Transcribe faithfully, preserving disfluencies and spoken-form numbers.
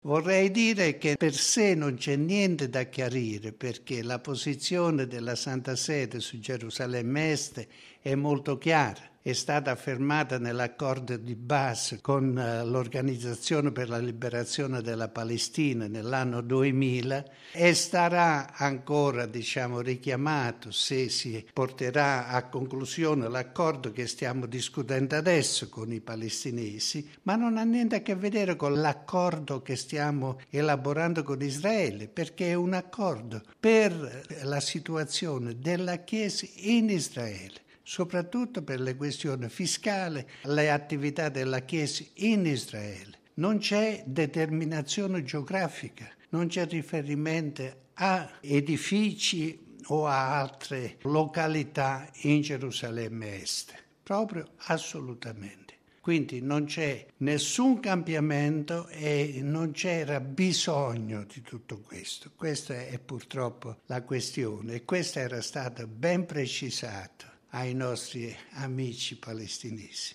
Vorrei dire che per sé non c'è niente da chiarire, perché la posizione della Santa Sede su Gerusalemme Est è molto chiara. È stata affermata nell'accordo di base con l'Organizzazione per la Liberazione della Palestina nell'anno duemila e sarà ancora, diciamo, richiamato se si porterà a conclusione l'accordo che stiamo discutendo adesso con i palestinesi, ma non ha niente a che vedere con l'accordo che stiamo elaborando con Israele, perché è un accordo per la situazione della Chiesa in Israele, soprattutto per le questioni fiscali, le attività della Chiesa in Israele. Non c'è determinazione geografica, non c'è riferimento a edifici o a altre località in Gerusalemme Est, proprio assolutamente. Quindi non c'è nessun cambiamento e non c'era bisogno di tutto questo. Questa è purtroppo la questione e questo era stato ben precisato ai nostri amici palestinesi.